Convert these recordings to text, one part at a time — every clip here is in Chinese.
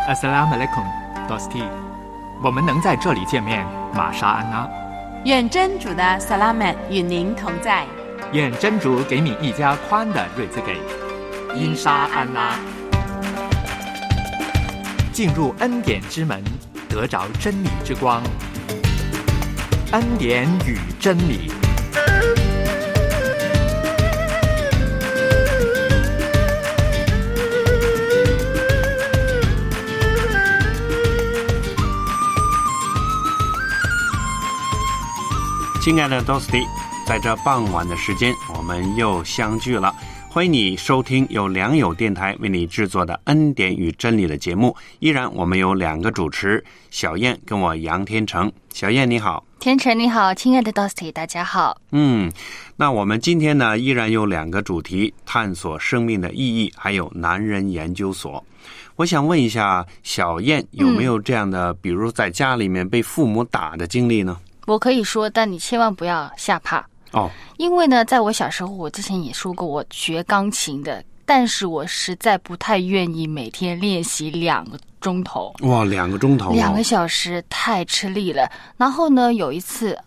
Assalamualaikum, Dosti。我们能在这里见面，玛莎安娜。 愿真主的 Salamat 与您同在。 愿真主给你一家宽的日子给。因沙安拉。进入恩典之门，得着真理之光。恩典与真理。 亲爱的 Dosti， 在这傍晚的时间，我们又相聚了。欢迎你收听由良友电台为你制作的恩典与真理的节目。依然我们有两个主持，小燕跟我杨天成。小燕你好。 天成你好，亲爱的 Dosti 大家好。 那我们今天呢依然有两个主题，探索生命的意义，还有男人研究所。我想问一下小燕，有没有这样的比如在家里面被父母打的经历呢？ 我可以说，但你千万不要吓怕哦。 因为呢，在我小时候，我之前也说过，我学钢琴的，但是我实在不太愿意每天练习2个钟头。 哇，2个钟头 ，2个小时太吃力了。然后呢，有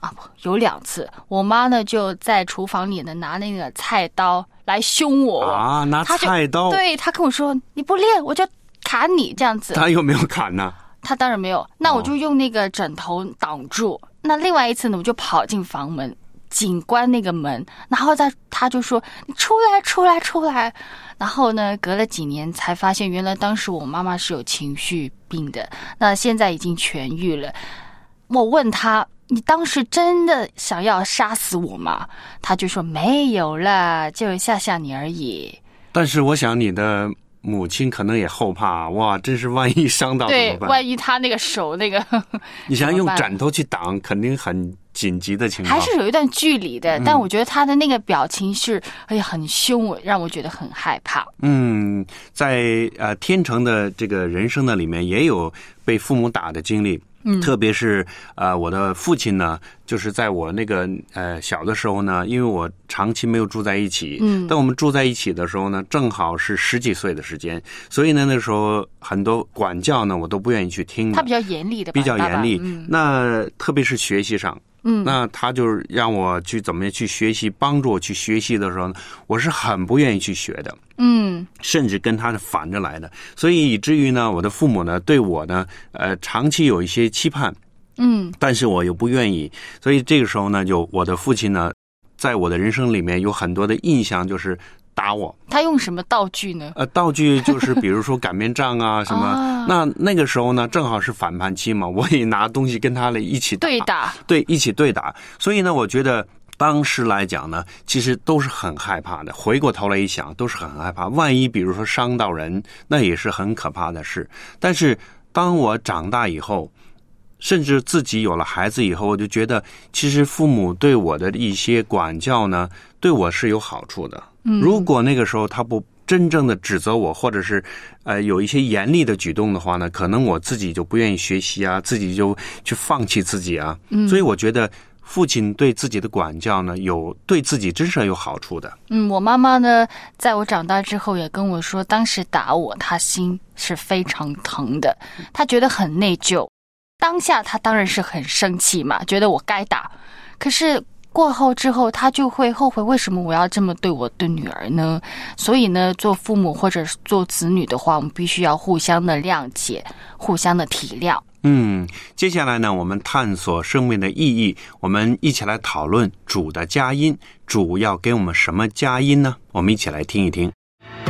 2次，我妈呢就在厨房里呢拿那个菜刀来凶我啊，拿菜刀， 对，她跟我说你不练我就砍你这样子。 她有没有砍呢？ 她当然没有，那我就用那个枕头挡住。那另外一次呢，我就跑进房门，紧关那个门，然后他就说你出来。然后呢，隔了几年才发现，原来当时我妈妈是有情绪病的，那现在已经痊愈了。我问他，你当时真的想要杀死我吗？他就说没有啦，就吓吓你而已。 但是我想你的母亲可能也后怕，哇，真是万一伤到怎么办？ 对，万一他那个手那个， 你想用枕头去挡，肯定很紧急的情况， 还是有一段距离的。但我觉得他的那个表情是，很凶，让我觉得很害怕。 在天成的这个人生的里面，也有被父母打的经历。特别是我的父亲呢，就是在我那个小的时候呢，因为我长期没有住在一起，当我们住在一起的时候呢，正好是10几岁的时间，所以呢那时候很多管教呢我都不愿意去听的。 他比较严厉的吧， 比较严厉。那特别是学习上，那他就让我去怎么样去学习，帮助我去学习的时候呢，我是很不愿意去学的。甚至跟他是反着来的，所以以至于呢，我的父母呢对我呢，长期有一些期盼，但是我又不愿意，所以这个时候呢，就我的父亲呢，在我的人生里面有很多的印象，就是打我。 他用什么道具呢？ 道具就是比如说擀面杖啊什么。那个时候呢，正好是反叛期嘛，我也拿东西跟他来一起打，对，一起对打。所以呢，我觉得当时来讲呢，其实都是很害怕的。回过头来一想，都是很害怕。万一比如说伤到人，那也是很可怕的事。但是当我长大以后，甚至自己有了孩子以后，我就觉得其实父母对我的一些管教呢，对我是有好处的。如果那个时候他不真正的指责我，或者是有一些严厉的举动的话呢，可能我自己就不愿意学习啊，自己就去放弃自己啊。所以我觉得父亲对自己的管教呢，对自己真是有好处的。 我妈妈呢，在我长大之后也跟我说，当时打我，她心是非常疼的，她觉得很内疚。当下她当然是很生气嘛，觉得我该打。可是过后之后，她就会后悔，为什么我要这么对我的女儿呢？所以呢，做父母或者做子女的话，我们必须要互相的谅解，互相的体谅。 接下来呢，我们探索生命的意义，我们一起来讨论主的佳音。主要给我们什么佳音呢？我们一起来听一听。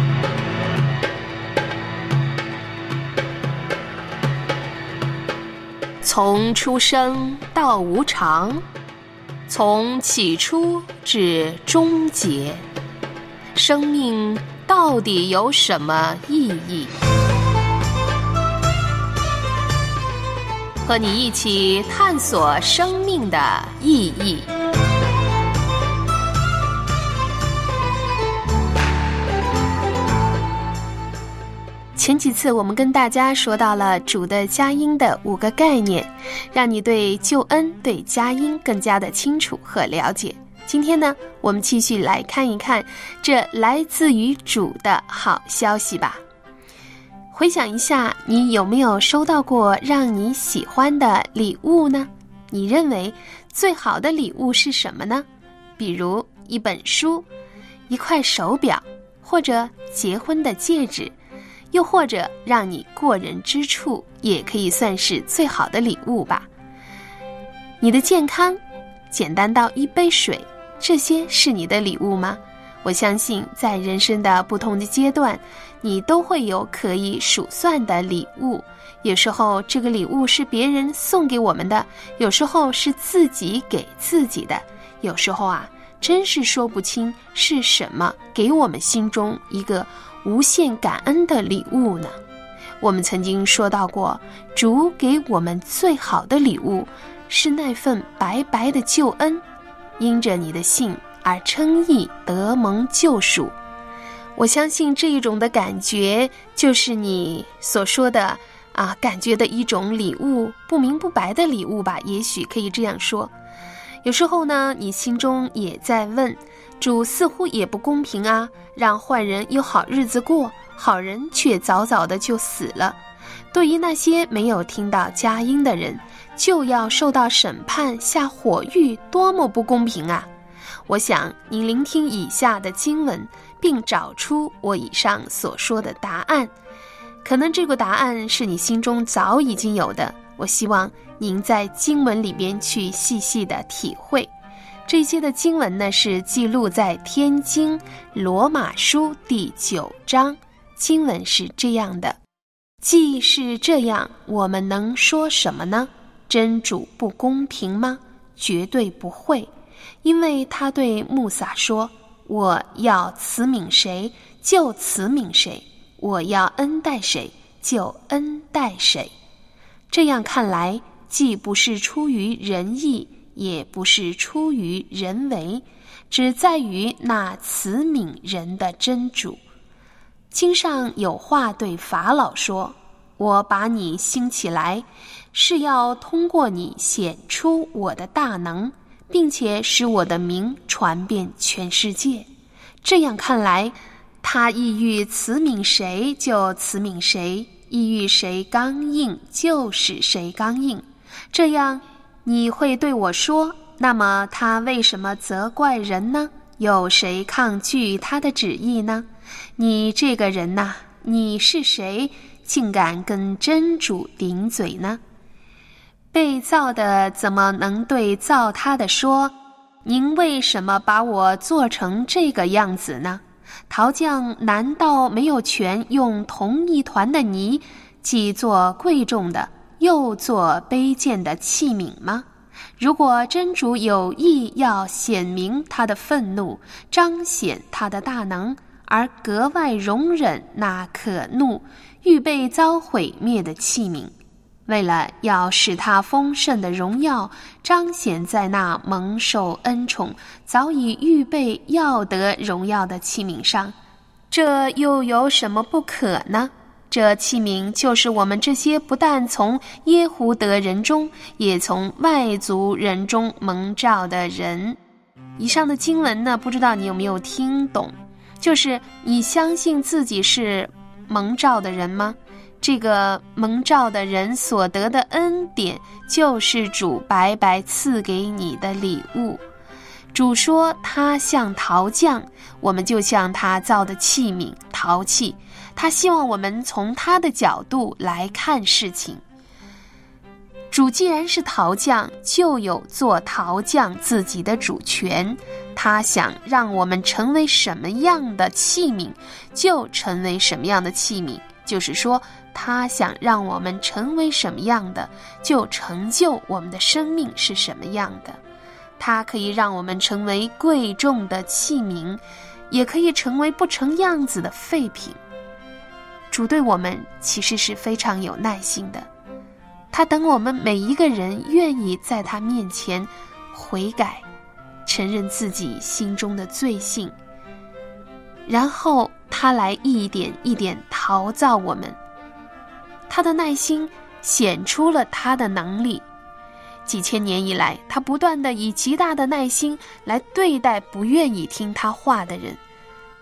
从出生到无常，从起初至终结，生命到底有什么意义？和你一起探索生命的意义。前几次我们跟大家说到了主的佳音的5个概念，让你对救恩、对佳音更加的清楚和了解。今天呢，我们继续来看一看这来自于主的好消息吧。 回想一下，你有没有收到过让你喜欢的礼物呢？你认为最好的礼物是什么呢？比如一本书、一块手表，或者结婚的戒指，又或者让你过人之处，也可以算是最好的礼物吧。你的健康，简单到一杯水，这些是你的礼物吗？我相信在人生的不同的阶段，你都会有可以数算的礼物。有时候这个礼物是别人送给我们的，有时候是自己给自己的，有时候真是说不清是什么给我们心中一个无限感恩的礼物呢？我们曾经说到过，主给我们最好的礼物是那份白白的救恩，因着你的信而称义得蒙救赎。我相信这一种的感觉，就是你所说的感觉的一种礼物，不明不白的礼物吧，也许可以这样说。有时候呢，你心中也在问，主似乎也不公平啊，让坏人有好日子过，好人却早早的就死了。对于那些没有听到佳音的人，就要受到审判下火狱，多么不公平啊！我想你聆听以下的经文，并找出我以上所说的答案。可能这个答案是你心中早已经有的，我希望您在经文里边去细细的体会。这些的经文呢，是记录在天经罗马书第9章，经文是这样的：既是这样，我们能说什么呢？真主不公平吗？绝对不会，因为他对穆撒说，我要慈悯谁就慈悯谁，我要恩待谁就恩待谁。这样看来，既不是出于人意，也不是出于人为，只在于那慈悯人的真主。经上有话对法老说，我把你兴起来，是要通过你显出我的大能，并且使我的名传遍全世界。这样看来，他意欲慈悯谁就慈悯谁，意欲谁刚硬就使谁刚硬。这样你会对我说，那么他为什么责怪人呢？有谁抗拒他的旨意呢？你这个人呐，你是谁，竟敢跟真主顶嘴呢？被造的怎么能对造他的说，您为什么把我做成这个样子呢？陶匠难道没有权用同一团的泥，既做贵重的，又做卑贱的器皿吗？如果真主有意要显明他的愤怒，彰显他的大能，而格外容忍那可怒、预备遭毁灭的器皿，为了要使他丰盛的荣耀彰显在那蒙受恩宠、早已预备要得荣耀的器皿上，这又有什么不可呢？这器皿就是我们这些不但从耶胡德人中，也从外族人中蒙召的人。以上的经文呢，不知道你有没有听懂？就是你相信自己是蒙召的人吗？这个蒙召的人所得的恩典，就是主白白赐给你的礼物。主说他像陶匠，我们就像他造的器皿陶器，他希望我们从他的角度来看事情。主既然是陶匠，就有做陶匠自己的主权，他想让我们成为什么样的器皿，就成为什么样的器皿，就是说他想让我们成为什么样的，就成就我们的生命是什么样的。它可以让我们成为贵重的器皿，也可以成为不成样子的废品。主对我们其实是非常有耐心的，他等我们每一个人愿意在他面前悔改，承认自己心中的罪性，然后他来一点一点陶造我们。他的耐心显出了他的能力。几千年以来，他不断地以极大的耐心来对待不愿意听他话的人。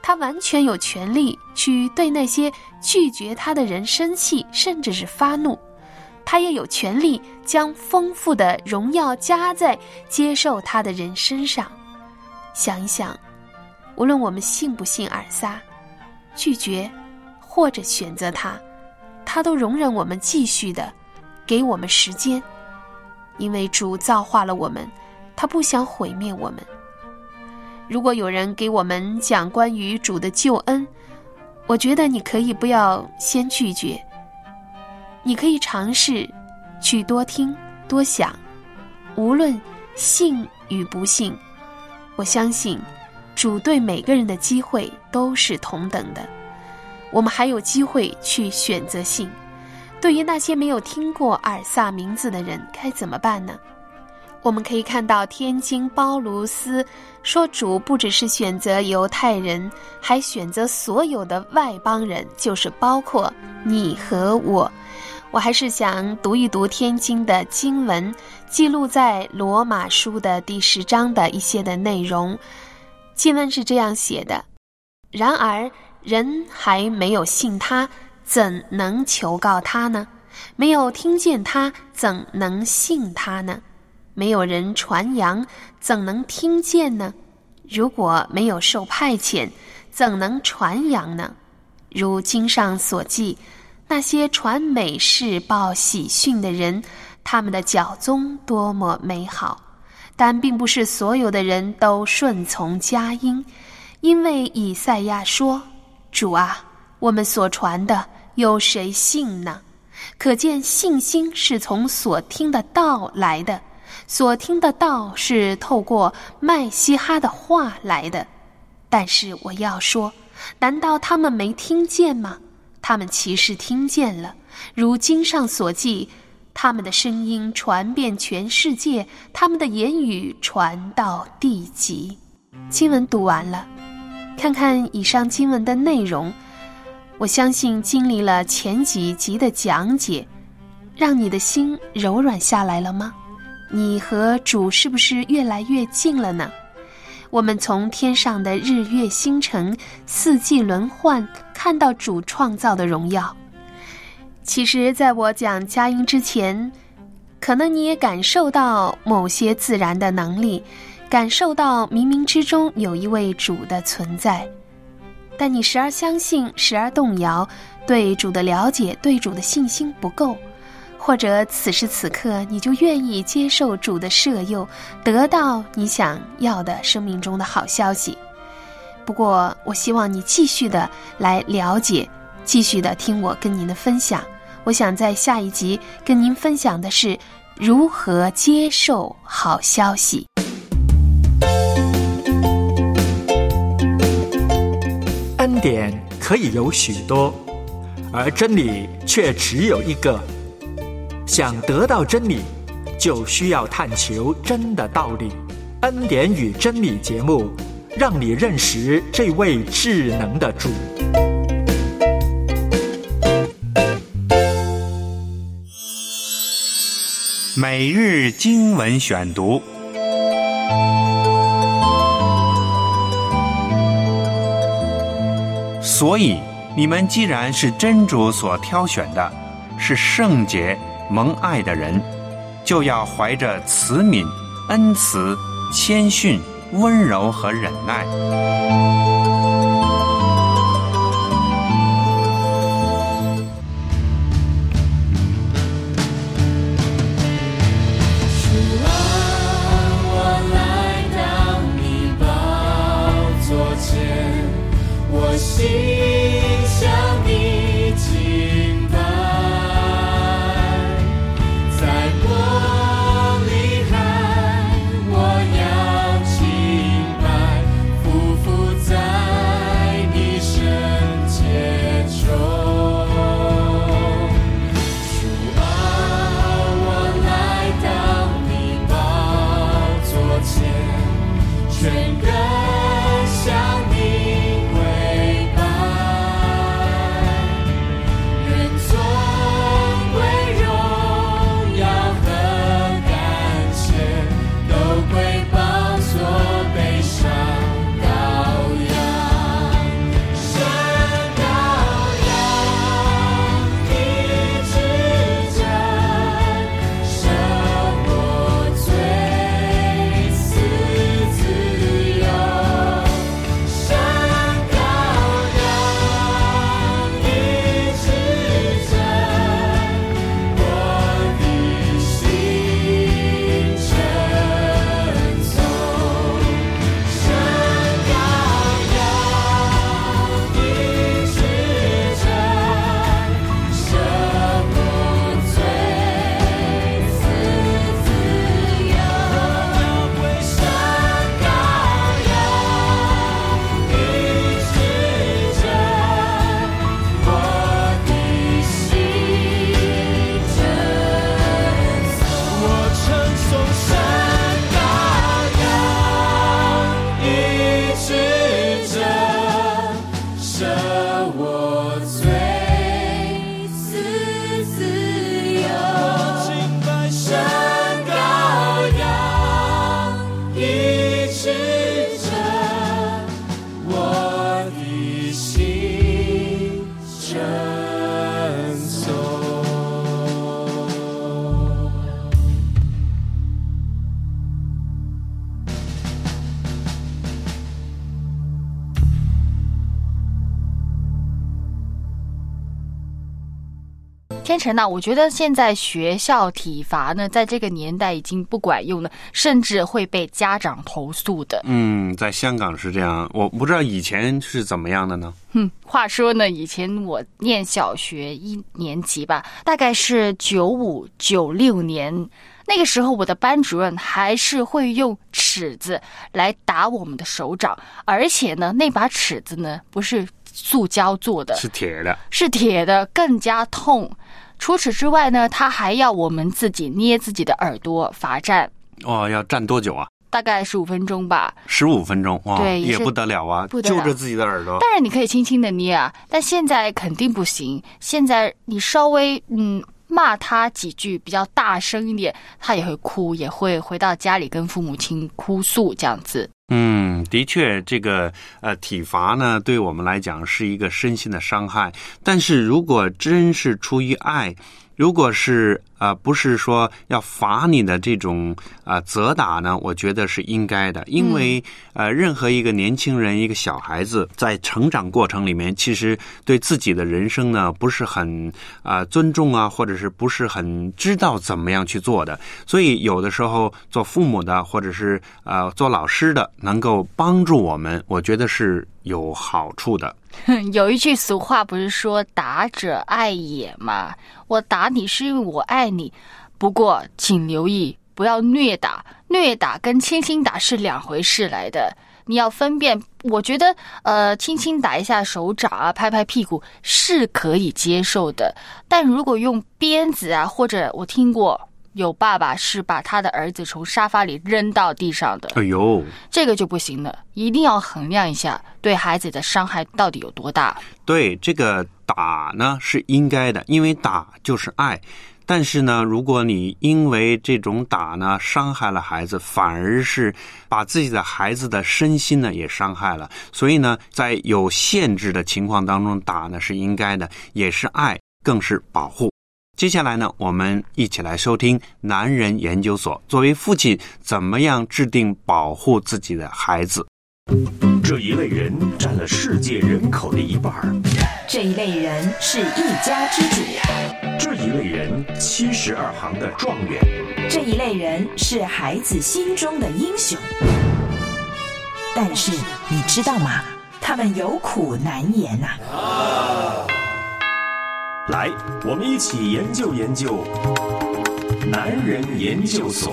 他完全有权利去对那些拒绝他的人生气，甚至是发怒。他也有权利将丰富的荣耀加在接受他的人身上。想一想，无论我们信不信尔撒，拒绝或者选择他，他都容忍我们继续的给我们时间，因为主造化了我们，他不想毁灭我们。如果有人给我们讲关于主的救恩，我觉得你可以不要先拒绝，你可以尝试去多听多想，无论信与不信，我相信主对每个人的机会都是同等的，我们还有机会去选择信。对于那些没有听过尔撒名字的人该怎么办呢？我们可以看到天经包卢斯说，主不只是选择犹太人，还选择所有的外邦人，就是包括你和我。我还是想读一读天经的经文，记录在罗马书的第10章的一些的内容。经文是这样写的：然而人还没有信他，怎能求告他呢？没有听见他，怎能信他呢？没有人传扬，怎能听见呢？如果没有受派遣，怎能传扬呢？如经上所记，那些传美事报喜讯的人，他们的脚踪多么美好。但并不是所有的人都顺从佳音，因为以赛亚说，主啊，我们所传的有谁信呢？可见信心是从所听的道来的，所听的道是透过麦西哈的话来的。但是我要说，难道他们没听见吗？他们其实听见了，如经上所记，他们的声音传遍全世界，他们的言语传到地极。经文读完了，看看以上经文的内容，我相信经历了前几集的讲解，让你的心柔软下来了吗？你和主是不是越来越近了呢？我们从天上的日月星辰、四季轮换，看到主创造的荣耀。其实在我讲佳音之前，可能你也感受到某些自然的能力，感受到冥冥之中有一位主的存在，但你时而相信，时而动摇，对主的了解，对主的信心不够，或者此时此刻你就愿意接受主的摄诱，得到你想要的生命中的好消息。不过我希望你继续的来了解，继续的听我跟您的分享。我想在下一集跟您分享的是如何接受好消息。 恩典可以有许多，而真理却只有一个。想得到真理，就需要探求真的道理。恩典与真理节目，让你认识这位至能的主。 每日经文选读。所以你们既然是真主所挑选的，是圣洁蒙爱的人，就要怀着慈悯、恩慈、谦逊、温柔和忍耐。 全人向你跪拜。 我罪，死自由，神羔羊医治着我的心，称颂。 天成啊，我觉得现在学校体罚呢，在这个年代已经不管用了，甚至会被家长投诉的。 在香港是这样，我不知道以前是怎么样的呢？ 话说呢，以前我念小学1年级吧，大概是95、96年，那个时候我的班主任还是会用尺子来打我们的手掌，而且呢，那把尺子呢不是塑胶做的， 是铁的， 更加痛。除此之外呢，他还要我们自己捏自己的耳朵罚站。 要站多久啊？ 大概15分钟吧。 15分钟，哇， 对， 也不得了啊， 不得了， 揪着自己的耳朵。 当然你可以轻轻的捏啊，但现在肯定不行。现在你稍微骂他几句比较大声一点，他也会哭，也会回到家里跟父母亲哭诉这样子。 的确，这个体罚呢，对我们来讲是一个身心的伤害。但是如果真是出于爱，如果是不是说要罚你的这种责打呢，我觉得是应该的。因为任何一个年轻人，一个小孩子在成长过程里面，其实对自己的人生呢不是很尊重啊，或者是不是很知道怎么样去做的。所以有的时候做父母的或者是做老师的能够帮助我们，我觉得是有好处的。 有一句俗话不是说打者爱也吗？我打你是因为我爱你，不过请留意不要虐打，虐打跟轻轻打是两回事来的，你要分辨。我觉得轻轻打一下手掌啊，拍拍屁股是可以接受的，但如果用鞭子啊，或者我听过有爸爸是把他的儿子从沙发里扔到地上的，这个就不行了，一定要衡量一下对孩子的伤害到底有多大。 对，这个打呢是应该的，因为打就是爱。但是呢，如果你因为这种打呢伤害了孩子，反而是把自己的孩子的身心呢也伤害了。所以呢，在有限制的情况当中打呢是应该的，也是爱，更是保护。接下来呢，我们一起来收听男人研究所作为父亲怎么样制定保护自己的孩子。 这一类人占了世界人口的1半， 这一类人是一家之主， 这一类人72行的状元， 这一类人是孩子心中的英雄。但是你知道吗？他们有苦难言啊。 来，我们一起研究研究男人研究所。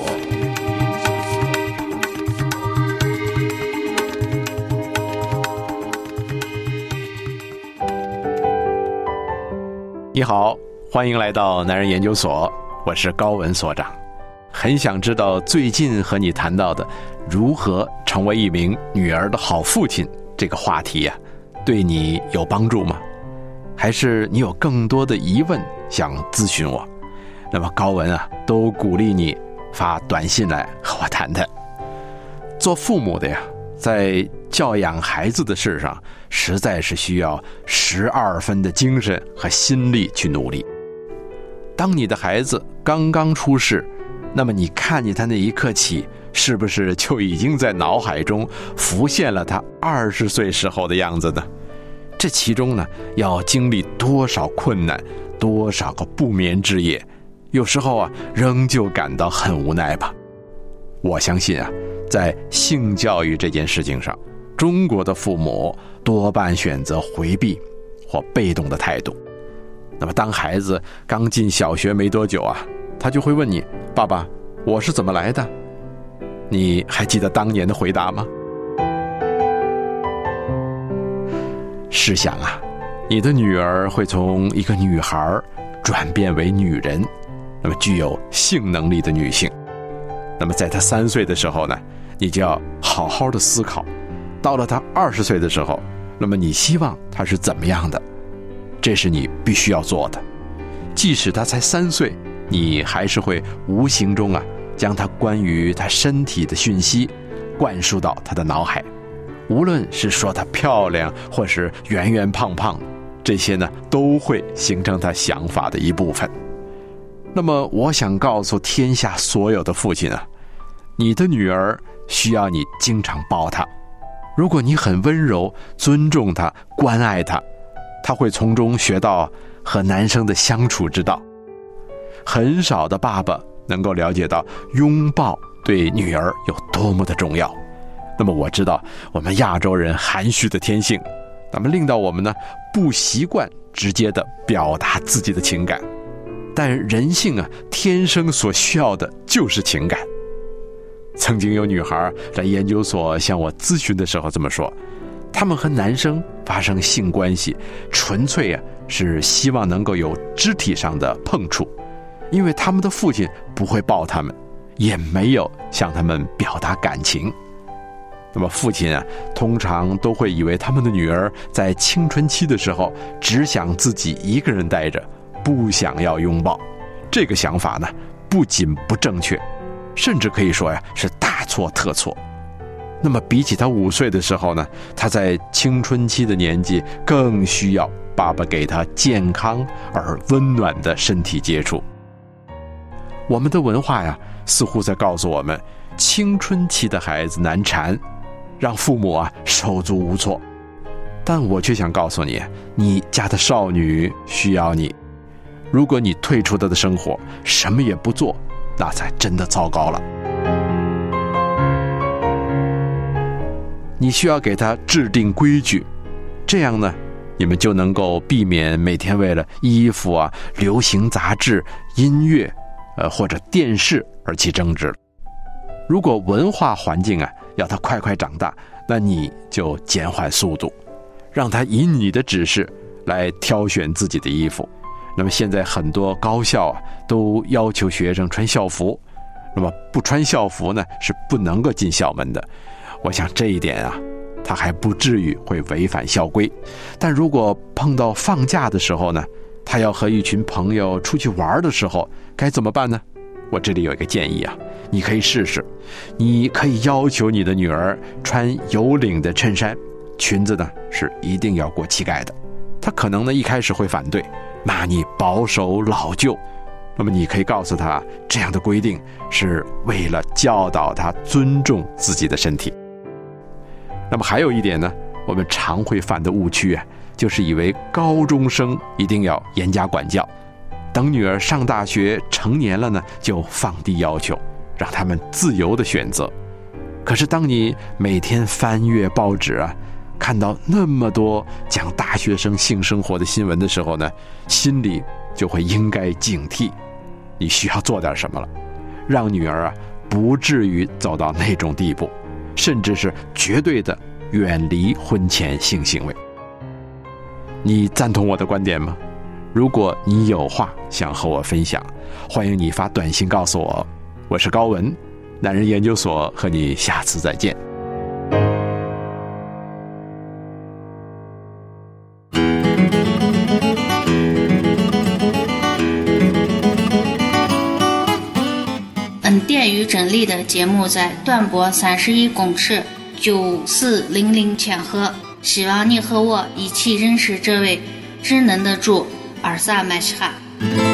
你好，欢迎来到男人研究所，我是高文所长。很想知道最近和你谈到的如何成为一名女儿的好父亲这个话题呀，对你有帮助吗？还是你有更多的疑问想咨询我？那么高文啊，都鼓励你发短信来和我谈谈。做父母的呀，在教养孩子的事上，实在是需要12分的精神和心力去努力。当你的孩子刚刚出世，那么你看见他那一刻起，是不是就已经在脑海中浮现了他20岁时候的样子呢？这其中呢，要经历多少困难，多少个不眠之夜，有时候啊，仍旧感到很无奈吧。我相信啊，在性教育这件事情上，中国的父母多半选择回避或被动的态度。那么当孩子刚进小学没多久啊，他就会问你，爸爸，我是怎么来的？你还记得当年的回答吗？试想啊，你的女儿会从一个女孩转变为女人，那么具有性能力的女性。那么在她3岁的时候呢，你就要好好的思考，到了她20岁的时候， 那么你希望他是怎么样的？这是你必须要做的。即使他才3岁，你还是会无形中将他关于他身体的讯息灌输到他的脑海，无论是说她漂亮或是圆圆胖胖，这些呢都会形成他想法的一部分。那么我想告诉天下所有的父亲你的女儿需要你经常抱她，如果你很温柔尊重她关爱她，她会从中学到和男生的相处之道。很少的爸爸能够了解到拥抱对女儿有多么的重要。那么我知道我们亚洲人含蓄的天性，那么令到我们不习惯直接的表达自己的情感，但人性天生所需要的就是情感。曾经有女孩来研究所向我咨询的时候这么说，她们和男生发生性关系纯粹是希望能够有肢体上的碰触，因为他们的父亲不会抱他们，也没有向他们表达感情。那么父亲通常都会以为他们的女儿在青春期的时候只想自己一个人待着，不想要拥抱。这个想法不仅不正确，甚至可以说是大错特错。那么比起他5岁的时候他在青春期的年纪更需要爸爸给他健康而温暖的身体接触。我们的文化似乎在告诉我们，青春期的孩子难缠，让父母手足无措。但我却想告诉你，你家的少女需要你。如果你退出她的生活，什么也不做，那才真的糟糕了。你需要给她制定规矩，这样你们就能够避免每天为了衣服流行杂志、音乐或者电视而起争执。如果文化环境要他快快长大，那你就减缓速度，让他以你的指示来挑选自己的衣服。那么现在很多高校都要求学生穿校服，那么不穿校服是不能够进校门的。我想这一点他还不至于会违反校规。但如果碰到放假的时候他要和一群朋友出去玩的时候，该怎么办呢？我这里有一个建议你可以试试。你可以要求你的女儿穿有领的衬衫，裙子是一定要过膝盖的。她可能一开始会反对，骂你保守老旧，那么你可以告诉她，这样的规定是为了教导她尊重自己的身体。那么还有一点我们常会犯的误区就是以为高中生一定要严加管教，等女儿上大学成年了就放低要求，让他们自由的选择。可是当你每天翻阅报纸看到那么多讲大学生性生活的新闻的时候心里就会应该警惕，你需要做点什么了，让女儿不至于走到那种地步，甚至是绝对的远离婚前性行为。你赞同我的观点吗？如果你有话想和我分享，欢迎你发短信告诉我。我是高文，男人研究所，和你下次再见。 电与整力的节目在段博31公尺9400千赫，希望你和我一起认识这位智能的主尔萨麦西哈。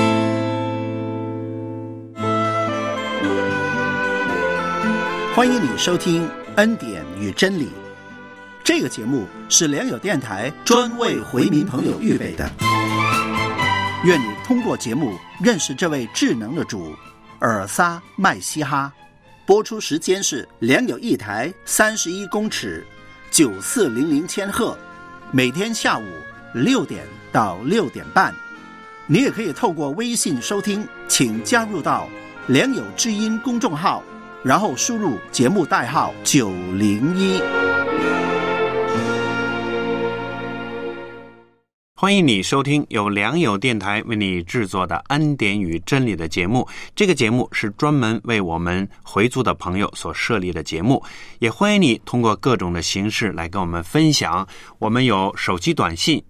欢迎你收听恩典与真理，这个节目是良友电台专为回民朋友预备的。愿你通过节目认识这位智能的主尔撒麦西哈。播出时间是良友一台31公尺9400千赫，每天下午6点到6点半。你也可以透过微信收听，请加入到良友之音公众号，然后输入节目代号901。 欢迎你收听由良友电台为你制作的恩典与真理的节目。这个节目是专门为我们回族的朋友所设立的节目，也欢迎你通过各种的形式来跟我们分享。我们有手机短信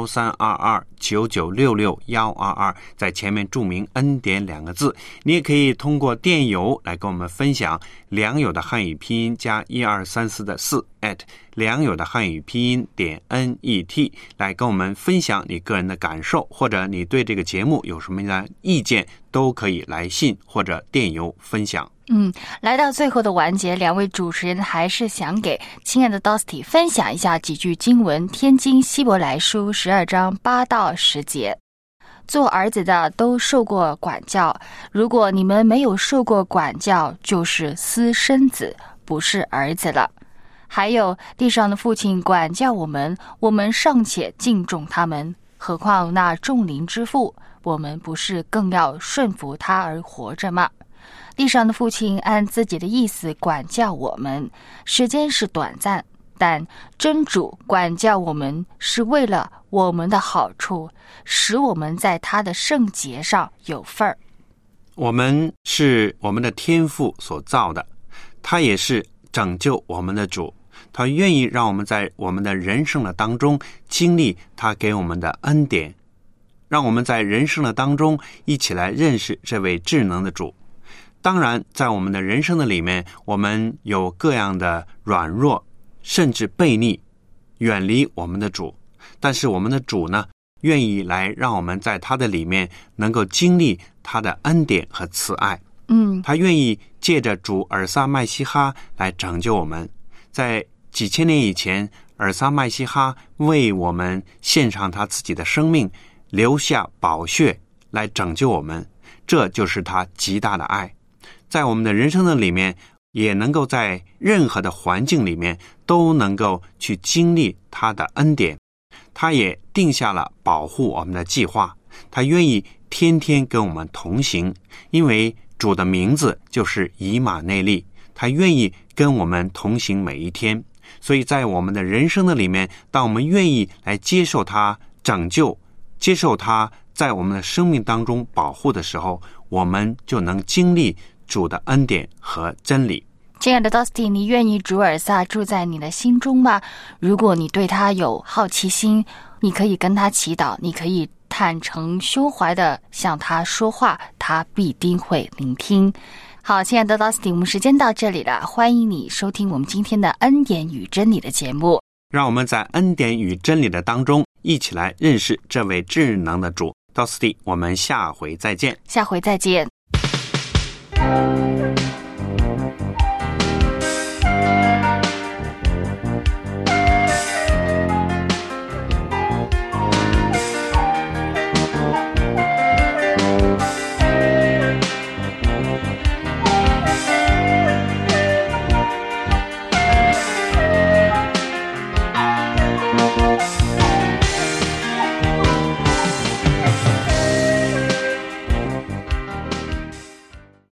132299662122，在前面注明恩典2个字。你也可以通过电邮来跟我们分享良友的汉语拼音加1234的4 良友的汉语拼音.net 来跟我们分享你个人的感受，或者你对这个节目有什么样的意见，都可以来信或者电邮分享。 来到最后的完节，两位主持人还是想给亲爱的 Dusty 分享一下几句经文。天经希伯来书12章8到10节，做儿子的都受过管教，如果你们没有受过管教，就是私生子，不是儿子了。还有地上的父亲管教我们，我们尚且敬重他们，何况那众灵之父，我们不是更要顺服他而活着吗？地上的父亲按自己的意思管教我们，时间是短暂，但真主管教我们是为了我们的好处，使我们在他的圣洁上有份儿。 我们是我们的天父所造的，他也是拯救我们的主，他愿意让我们在我们的人生的当中经历他给我们的恩典，让我们在人生的当中一起来认识这位至能的主。当然在我们的人生的里面，我们有各样的软弱，甚至悖逆，远离我们的主，但是我们的主呢，愿意来让我们在他的里面能够经历他的恩典和慈爱。他愿意借着主尔撒麦西哈来拯救我们。在几千年以前，尔撒麦西哈为我们献上他自己的生命，留下宝血来拯救我们，这就是他极大的爱。在我们的人生的里面，也能够在任何的环境里面都能够去经历他的恩典。他也定下了保护我们的计划，他愿意天天跟我们同行，因为主的名字就是以马内利，他愿意跟我们同行每一天。所以在我们的人生的里面，当我们愿意来接受他拯救，接受他在我们的生命当中保护的时候，我们就能经历主的恩典和真理。 亲爱的 Dusty， 你愿意主尔撒住在你的心中吗？如果你对他有好奇心，你可以跟他祈祷，你可以坦诚胸怀的向他说话，他必定会聆听。好，亲爱的 Dusty， 我们时间到这里了，欢迎你收听我们今天的恩典与真理的节目。 让我们在恩典与真理的当中一起来认识这位至能的主。Dusty， 我们下回再见。 下回再见。